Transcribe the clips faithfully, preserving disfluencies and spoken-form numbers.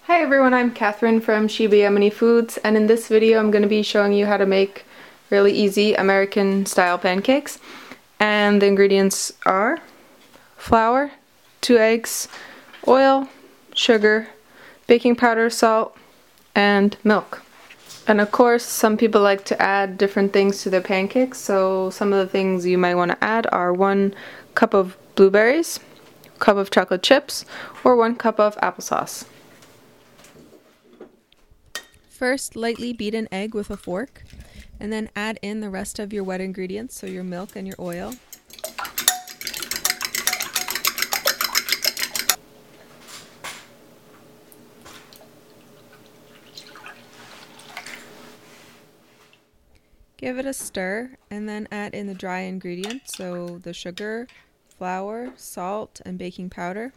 Hi everyone, I'm Catherine from Shiba Yemeni Foods, and in this video I'm going to be showing you how to make really easy American style pancakes. And the ingredients are flour, two eggs, oil, sugar, baking powder, salt, and milk. And of course, some people like to add different things to their pancakes, so some of the things you might want to add are one cup of blueberries, a cup of chocolate chips, or one cup of applesauce. First, lightly beat an egg with a fork, and then add in the rest of your wet ingredients, so your milk and your oil. Give it a stir, and then add in the dry ingredients, so the sugar, flour, salt, and baking powder.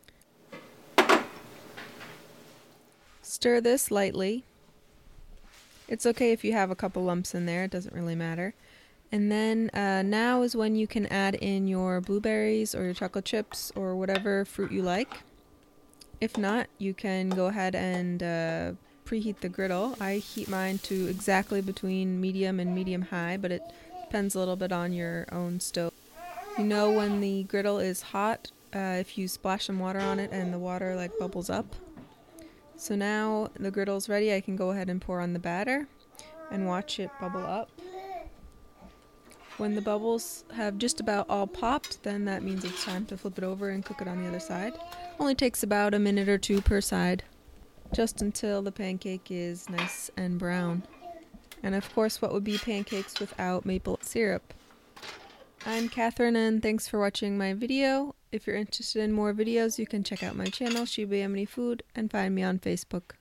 Stir this lightly. It's okay if you have a couple lumps in there, it doesn't really matter. And then uh, now is when you can add in your blueberries or your chocolate chips or whatever fruit you like. If not, you can go ahead and uh, preheat the griddle. I heat mine to exactly between medium and medium high, but it depends a little bit on your own stove. You know when the griddle is hot uh, if you splash some water on it and the water like bubbles up. So now the griddle's ready, I can go ahead and pour on the batter and watch it bubble up. When the bubbles have just about all popped, then that means it's time to flip it over and cook it on the other side. Only takes about a minute or two per side, just until the pancake is nice and brown. And of course, what would be pancakes without maple syrup? I'm Catherine, and thanks for watching my video. If you're interested in more videos, you can check out my channel, Shiba Yemeni Food, and find me on Facebook.